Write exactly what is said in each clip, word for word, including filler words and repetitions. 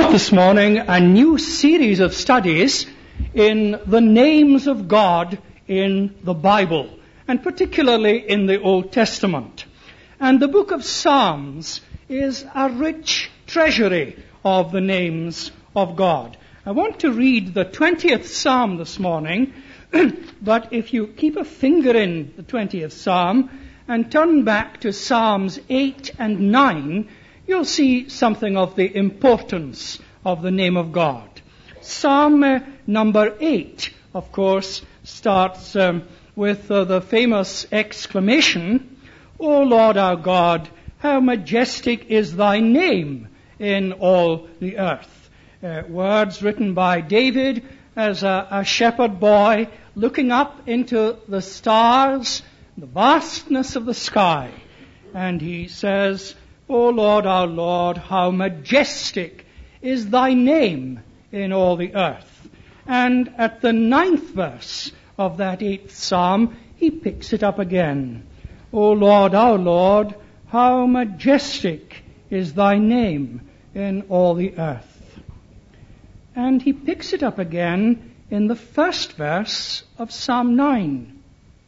start this morning a new series of studies in the names of God in the Bible, and particularly in the Old Testament. And the book of Psalms is a rich treasury of the names of God. I want to read the twentieth Psalm this morning, but if you keep a finger in the twentieth Psalm and turn back to Psalms eight and nine, you'll see something of the importance of the name of God. Psalm uh, number eight, of course, starts um, with uh, the famous exclamation, "O Lord our God, how majestic is thy name in all the earth." Uh, words written by David as a, a shepherd boy looking up into the stars, the vastness of the sky. And he says, "O Lord our Lord, how majestic is thy name in all the earth." And at the ninth verse of that eighth psalm, he picks it up again. "O Lord our Lord, how majestic is thy name in all the earth." And he picks it up again in the first verse of Psalm nine.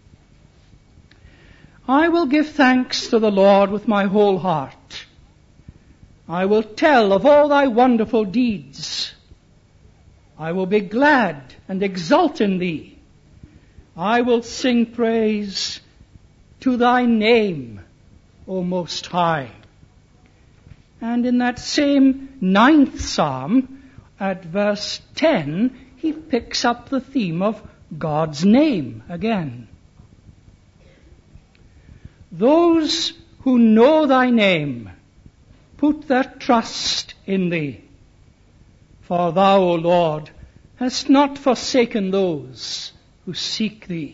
"I will give thanks to the Lord with my whole heart. I will tell of all thy wonderful deeds. I will be glad and exult in thee. I will sing praise to thy name, O Most High." And in that same ninth psalm, at verse ten, he picks up the theme of God's name again. "Those who know thy name put their trust in thee. For thou, O Lord, hast not forsaken those who seek thee."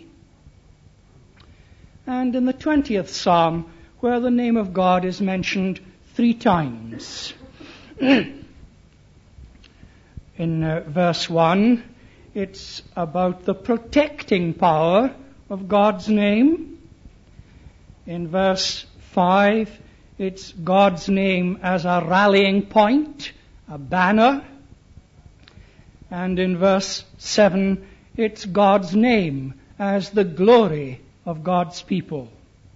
And in the twentieth psalm, where the name of God is mentioned three times, in uh, verse one, it's about the protecting power of God's name. In verse five, it's God's name as a rallying point, a banner. And in verse seven, it's God's name as the glory of God's people.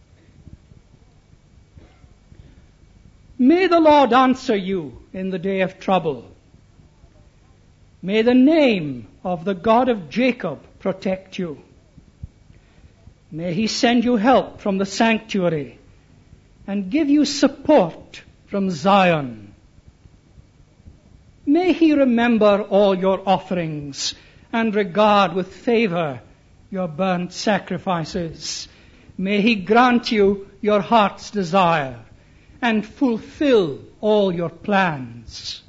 May the Lord answer you in the day of trouble. May the name of the God of Jacob protect you. May he send you help from the sanctuary and give you support from Zion. May he remember all your offerings and regard with favor your burnt sacrifices. May he grant you your heart's desire and fulfill all your plans.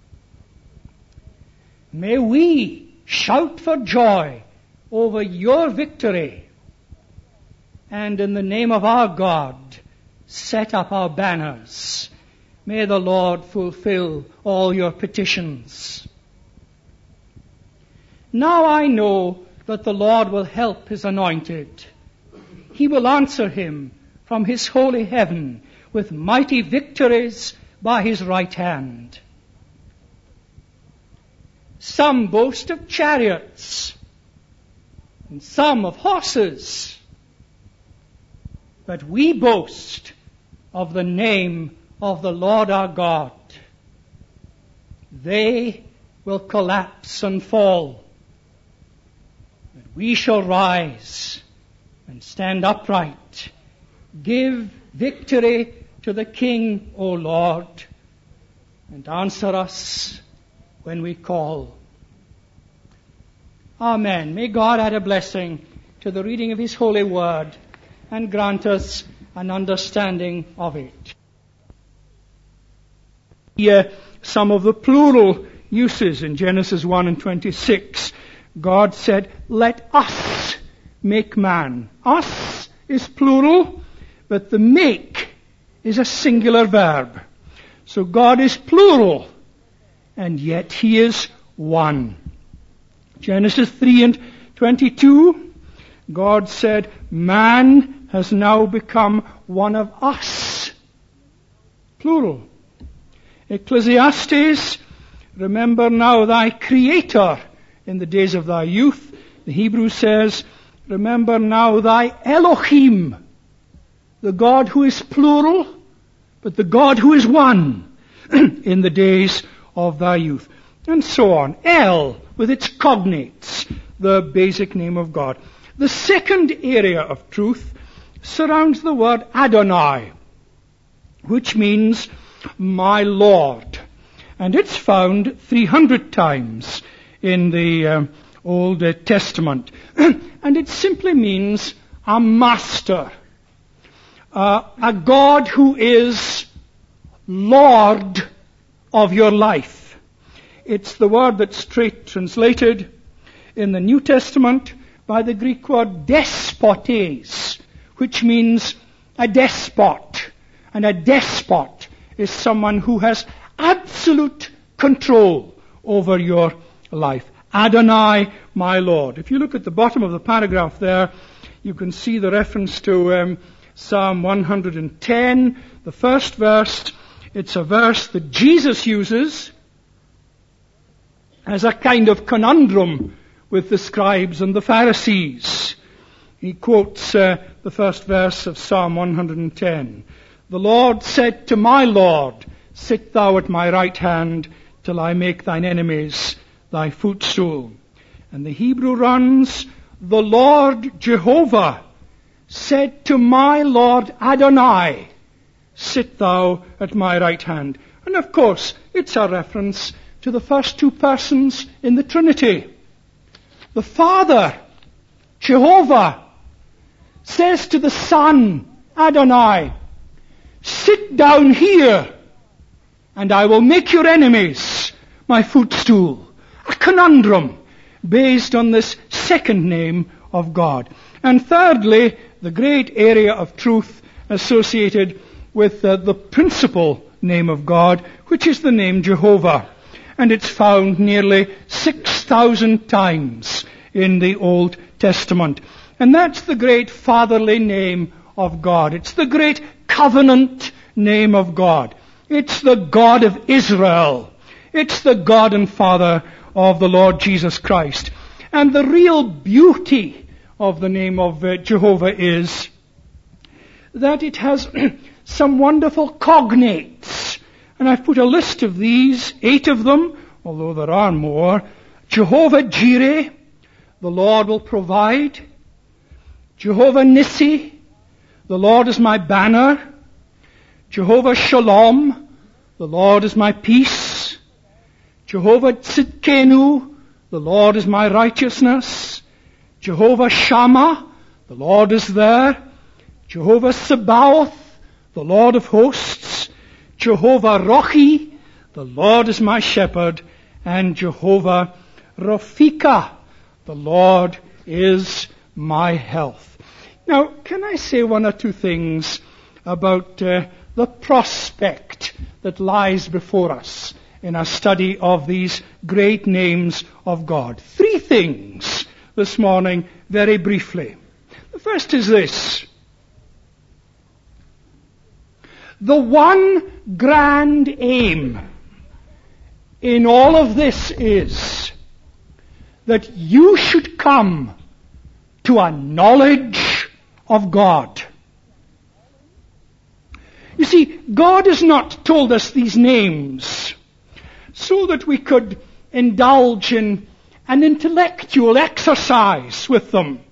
May we shout for joy over your victory, and in the name of our God, set up our banners. May the Lord fulfill all your petitions. Now I know that the Lord will help his anointed. He will answer him from his holy heaven with mighty victories by his right hand. Some boast of chariots, and some of horses, but we boast of the name of the Lord our God. They will collapse and fall, but we shall rise and stand upright. Give victory to the King, O Lord, and answer us when we call. Amen. May God add a blessing to the reading of his holy word and grant us an understanding of it. Here, some of the plural uses in Genesis one and twenty-six. God said, "Let us make man." Us is plural, but the make is a singular verb. So God is plural, and yet he is one. Genesis three and twenty-two, God said, "Man has now become one of us." Plural. Ecclesiastes remember now thy Creator in the days of thy youth. The Hebrew says, remember now thy Elohim, the God who is plural, but the God who is one in the days of thy youth. And so on. El, with its cognates, the basic name of God. The second area of truth surrounds the word Adonai, which means my Lord. And it's found three hundred times in the um, Old Testament. And it simply means a master, uh, a God who is Lord of your life. It's the word that's straight translated in the New Testament by the Greek word despotes, which means a despot. And a despot is someone who has absolute control over your life. Adonai, my Lord. If you look at the bottom of the paragraph there, you can see the reference to um, Psalm one hundred ten, the first verse. It's a verse that Jesus uses as a kind of conundrum with the scribes and the Pharisees. He quotes uh, the first verse of Psalm one hundred ten. The Lord said to my Lord, sit thou at my right hand till I make thine enemies thy footstool. And the Hebrew runs, the Lord Jehovah said to my Lord Adonai, sit thou at my right hand. And of course, it's a reference to the first two persons in the Trinity. The Father, Jehovah, says to the Son, Adonai, sit down here, and I will make your enemies my footstool. A conundrum based on this second name of God. And thirdly, the great area of truth associated with uh, the principal name of God, which is the name Jehovah. And it's found nearly six thousand times in the Old Testament. And that's the great fatherly name of God. It's the great covenant name of God. It's the God of Israel. It's the God and Father of the Lord Jesus Christ. And the real beauty of the name of uh, Jehovah is that it has some wonderful cognates. And I've put a list of these, eight of them, although there are more. Jehovah Jireh, the Lord will provide. Jehovah Nissi, the Lord is my banner. Jehovah Shalom, the Lord is my peace. Jehovah Tzidkenu, the Lord is my righteousness. Jehovah Shammah, the Lord is there. Jehovah Sabaoth, the Lord of hosts. Jehovah Rohi, the Lord is my shepherd. And Jehovah Rafika, the Lord is my health. Now, can I say one or two things about uh, the prospect that lies before us in our study of these great names of God? Three things this morning, very briefly. The first is this. The one grand aim in all of this is that you should come to a knowledge of God. You see, God has not told us these names so that we could indulge in an intellectual exercise with them.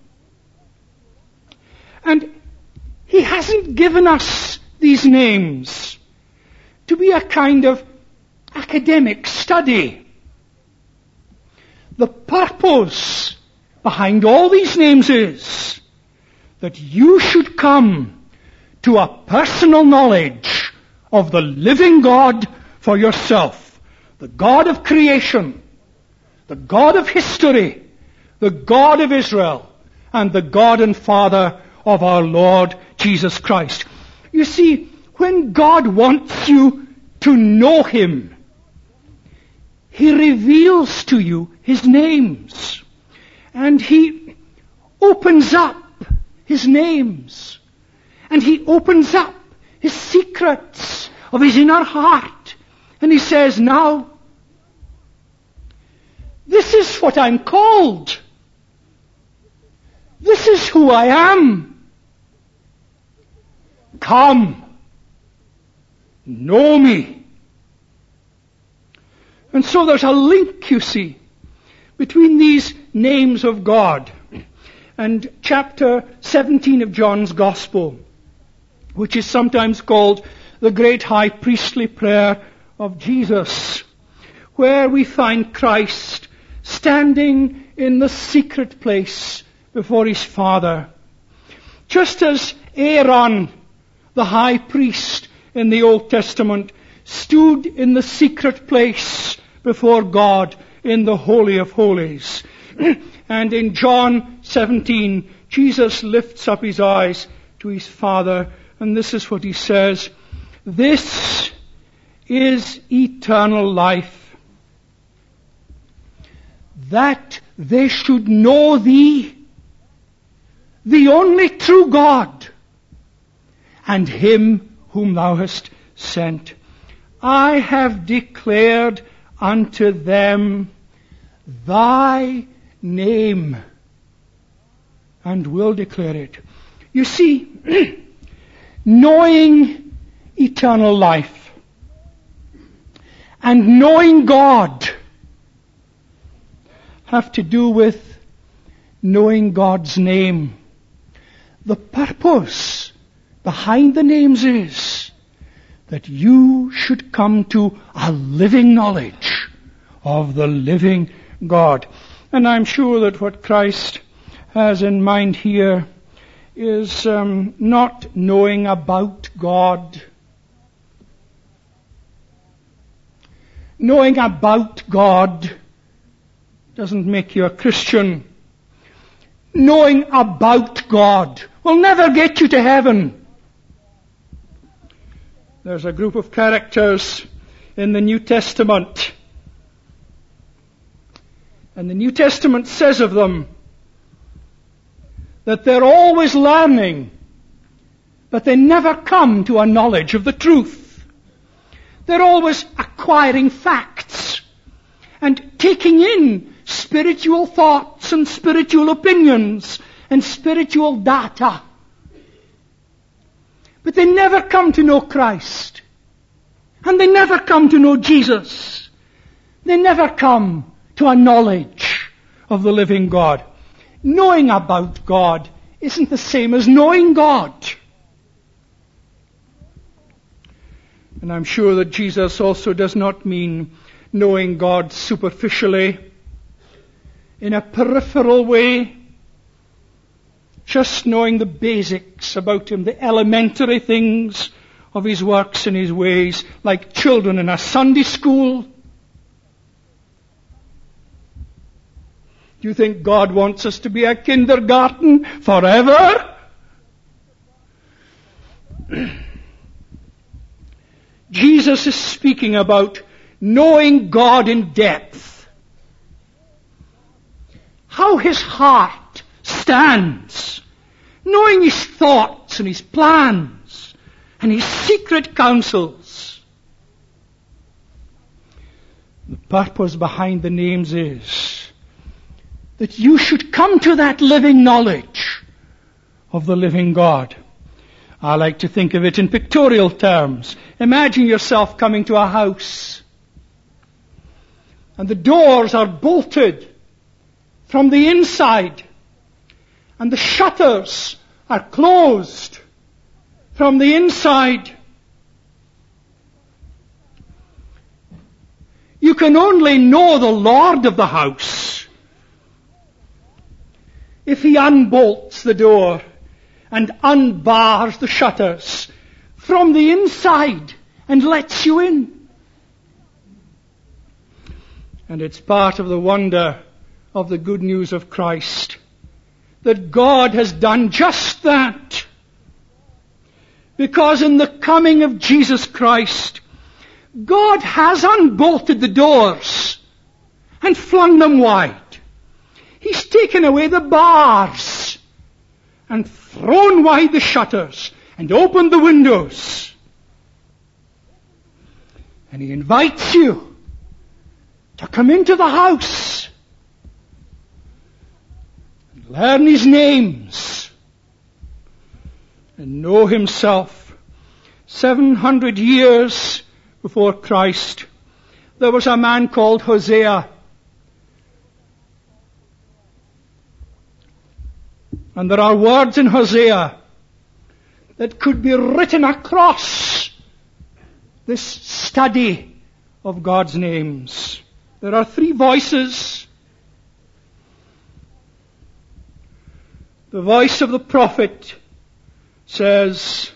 And He hasn't given us these names to be a kind of academic study. The purpose behind all these names is that you should come to a personal knowledge of the living God for yourself. The God of creation, the God of history, the God of Israel, and the God and Father of our Lord Jesus Christ. You see, when God wants you to know Him, He reveals to you His names. And He opens up His names. And He opens up His secrets of His inner heart. And He says, now, This is what I'm called. This is who I am. Come. Know me. And so there's a link, you see, between these names of God and chapter seventeen of John's Gospel, which is sometimes called the great high priestly prayer of Jesus, where we find Christ standing in the secret place before his Father. Just as Aaron, the high priest in the Old Testament, stood in the secret place before God in the Holy of Holies. And in John seventeen, Jesus lifts up his eyes to his Father, and this is what he says: "This is eternal life, that they should know thee, the only true God, and him whom thou hast sent. I have declared unto them thy name, and will declare it." You see, knowing eternal life and knowing God have to do with knowing God's name. The purpose behind the names is that you should come to a living knowledge of the living God. And I'm sure that what Christ has in mind here is um, not knowing about God. Knowing about God doesn't make you a Christian. Knowing about God will never get you to heaven. There's a group of characters in the New Testament, and the New Testament says of them that they're always learning, but they never come to a knowledge of the truth. They're always acquiring facts and taking in spiritual thoughts and spiritual opinions and spiritual data. But they never come to know Christ. And they never come to know Jesus. They never come to a knowledge of the living God. Knowing about God isn't the same as knowing God. And I'm sure that Jesus also does not mean knowing God superficially, in a peripheral way, just knowing the basics about him, the elementary things of his works and his ways, like children in a Sunday school. Do you think God wants us to be a kindergarten forever? Jesus is speaking about knowing God in depth. How his heart stands. Knowing his thoughts and his plans and his secret counsels. The purpose behind the names is that you should come to that living knowledge of the living God. I like to think of it in pictorial terms. Imagine yourself coming to a house, and the doors are bolted from the inside, and the shutters are closed from the inside. You can only know the Lord of the house if he unbolts the door and unbars the shutters from the inside and lets you in. And it's part of the wonder of the good news of Christ that God has done just that. Because in the coming of Jesus Christ, God has unbolted the doors and flung them wide. He's taken away the bars and thrown wide the shutters and opened the windows. And he invites you to come into the house learn his names, and know himself. Seven hundred years before Christ, there was a man called Hosea. And there are words in Hosea that could be written across this study of God's names. There are three voices. The voice of the prophet says,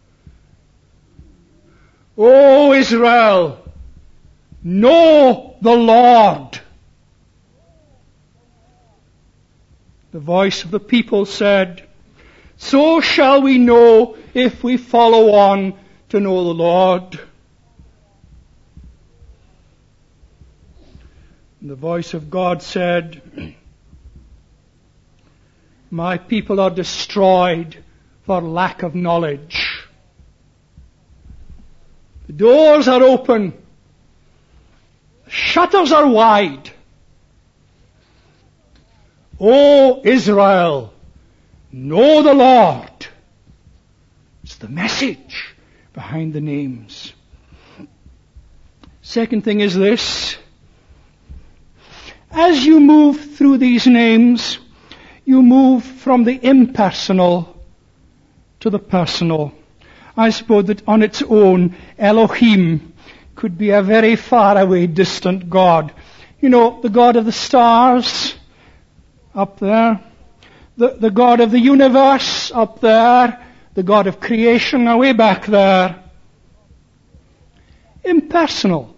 O Israel, know the Lord. The voice of the people said, so shall we know if we follow on to know the Lord. And the voice of God said, my people are destroyed for lack of knowledge. The doors are open. The shutters are wide. O Israel, know the Lord. It's the message behind the names. Second thing is this. As you move through these names, you move from the impersonal to the personal. I suppose that on its own, Elohim could be a very far away, distant God. You know, the God of the stars, up there. The, the God of the universe, up there. The God of creation, away back there. Impersonal.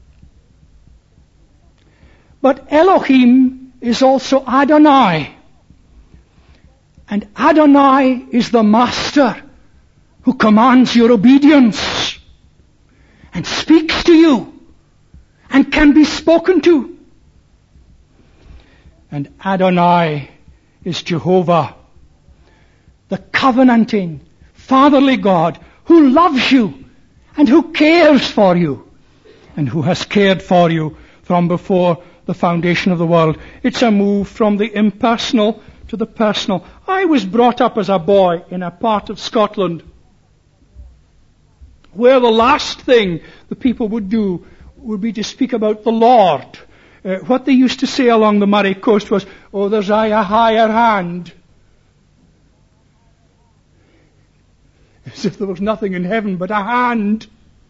But Elohim is also Adonai. And Adonai is the master who commands your obedience and speaks to you and can be spoken to. And Adonai is Jehovah, the covenanting, fatherly God who loves you and who cares for you and who has cared for you from before the foundation of the world. It's a move from the impersonal to the personal. I was brought up as a boy in a part of Scotland where the last thing the people would do would be to speak about the Lord. Uh, what they used to say along the Murray coast was, oh, there's a higher hand. As if there was nothing in heaven but a hand.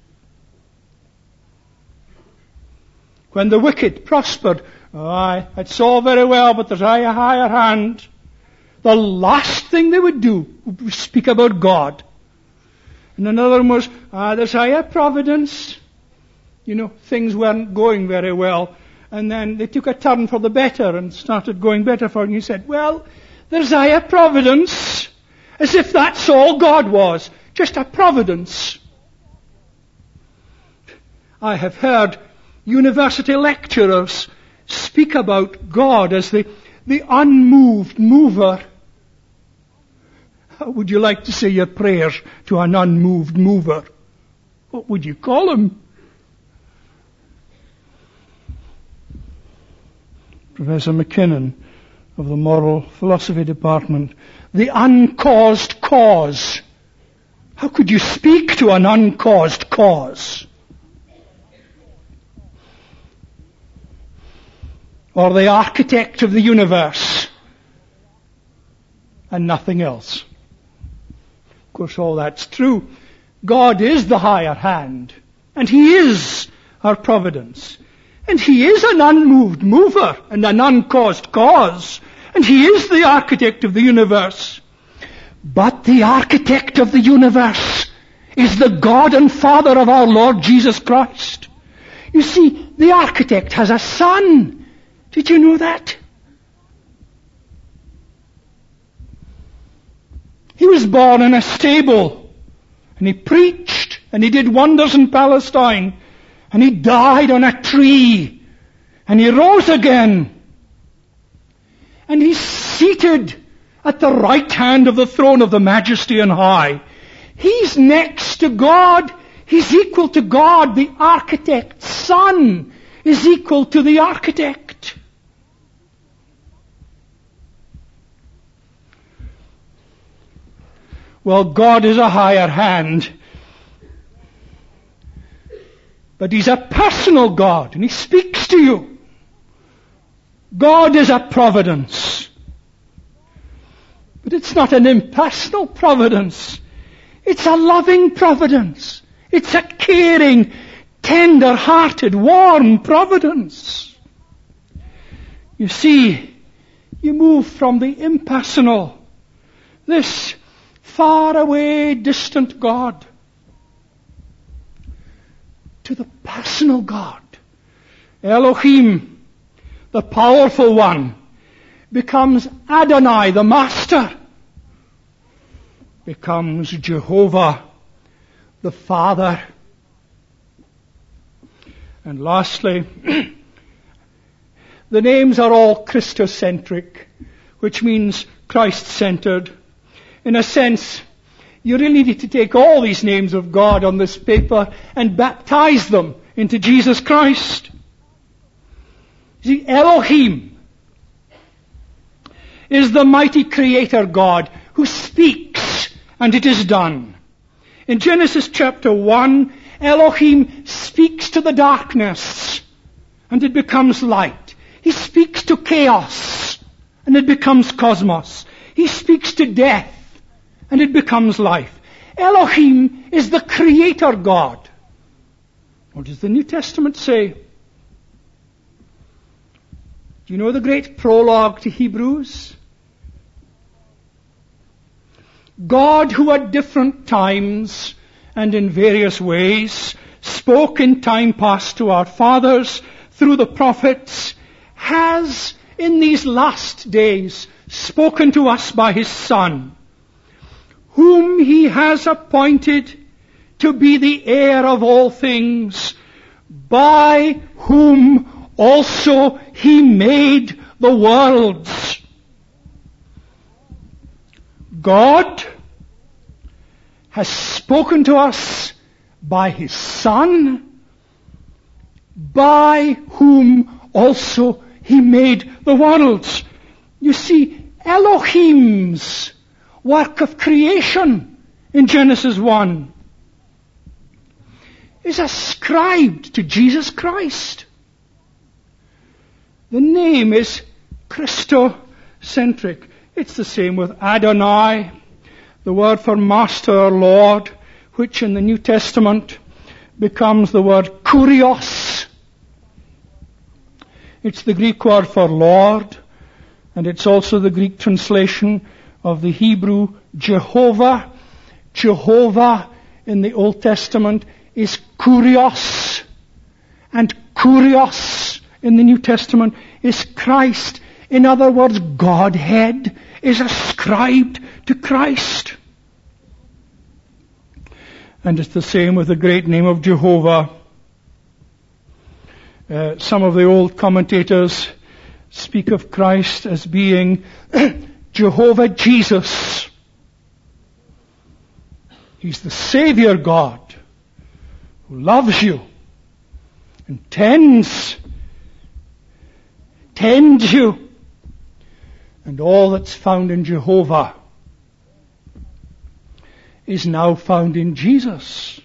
When the wicked prospered, oh, aye, it's all very well, but there's a higher hand. The last thing they would do would speak about God. And another one was, ah, there's higher providence. You know, things weren't going very well. And then they took a turn for the better and started going better for it. And you said, well, there's higher providence. As if that's all God was. Just a providence. I have heard university lecturers speak about God as the, the unmoved mover. How would you like to say your prayers to an unmoved mover? What would you call him? Professor McKinnon of the Moral Philosophy Department. The uncaused cause. How could you speak to an uncaused cause? Or the architect of the universe. And nothing else. Of course, all that's true. God is the higher hand. And He is our providence. And He is an unmoved mover and an uncaused cause. And He is the architect of the universe. But the architect of the universe is the God and Father of our Lord Jesus Christ. You see, the architect has a son. Did you know that? He was born in a stable, and he preached, and he did wonders in Palestine, and he died on a tree, and he rose again, and he's seated at the right hand of the throne of the Majesty on high. He's next to God. He's equal to God. The architect's son is equal to the architect. well, God is a higher hand. But He's a personal God, and He speaks to you. God is a providence. But it's not an impersonal providence. It's a loving providence. It's a caring, tender-hearted, warm providence. You see, you move from the impersonal, this far-away, distant God, to the personal God. Elohim, the powerful one, becomes Adonai, the Master, becomes Jehovah, the Father. And lastly, the names are all Christocentric, which means Christ-centered. In a sense, you really need to take all these names of God on this paper and baptize them into Jesus Christ. See, Elohim is the mighty creator God who speaks and it is done. In Genesis chapter one, Elohim speaks to the darkness and it becomes light. He speaks to chaos and it becomes cosmos. He speaks to death and it becomes life. Elohim is the creator God. What does the New Testament say? Do you know the great prologue to Hebrews? God, who at different times and in various ways spoke in time past to our fathers through the prophets, has in these last days spoken to us by His Son, whom He has appointed to be the heir of all things, by whom also He made the worlds. God has spoken to us by His Son, by whom also He made the worlds. You see, Elohim's work of creation in Genesis one is ascribed to Jesus Christ. The name is Christocentric. It's the same with Adonai, the word for master or Lord, which in the New Testament becomes the word kurios. It's the Greek word for Lord, and it's also the Greek translation of the Hebrew Jehovah. Jehovah in the Old Testament is kurios, and kurios in the New Testament is Christ. In other words, Godhead is ascribed to Christ. And it's the same with the great name of Jehovah. Uh, some of the old commentators speak of Christ as being Jehovah Jesus. He's the Savior God who loves you and tends, tends you. And all that's found in Jehovah is now found in Jesus.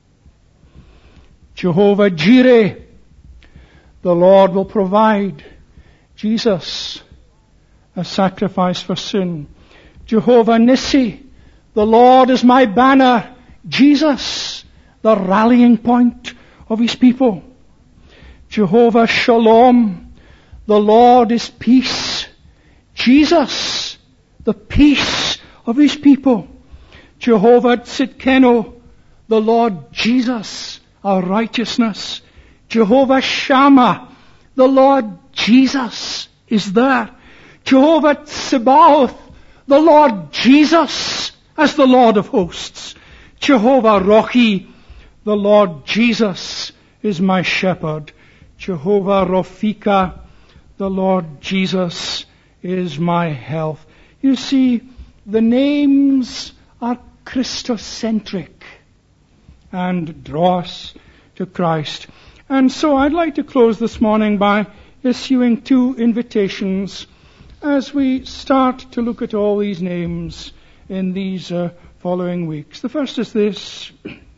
Jehovah Jireh, the Lord will provide. Jesus, a sacrifice for sin. Jehovah Nissi, the Lord is my banner. Jesus, the rallying point of His people. Jehovah Shalom, the Lord is peace. Jesus, the peace of His people. Jehovah Tzidkenu, the Lord Jesus, our righteousness. Jehovah Shammah, the Lord Jesus is there. Jehovah Tsebaoth, the Lord Jesus as the Lord of hosts. Jehovah Rohi, the Lord Jesus is my shepherd. Jehovah Rophika, the Lord Jesus is my health. You see, the names are Christocentric and draw us to Christ. And so I'd like to close this morning by issuing two invitations as we start to look at all these names in these uh, following weeks. The first is this.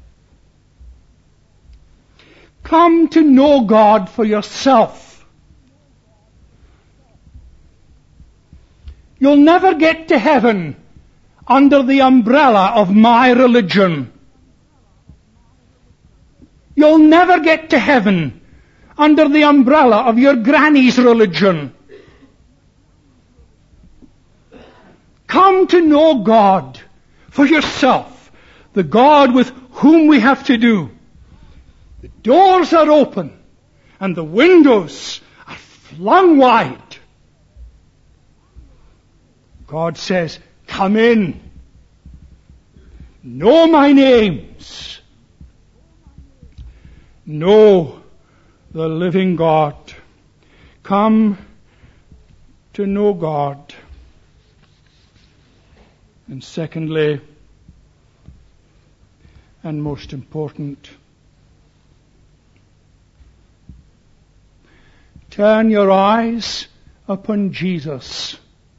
Come to know God for yourself. You'll never get to heaven under the umbrella of my religion. You'll never get to heaven under the umbrella of your granny's religion. Come to know God for yourself, the God with whom we have to do. The doors are open and the windows are flung wide. God says, come in. Know my names. Know the living God. Come to know God. And secondly, and most important, turn your eyes upon Jesus,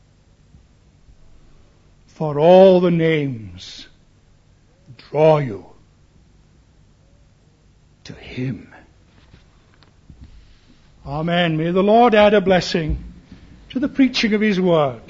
for all the names draw you to Him. Amen. May the Lord add a blessing to the preaching of His word.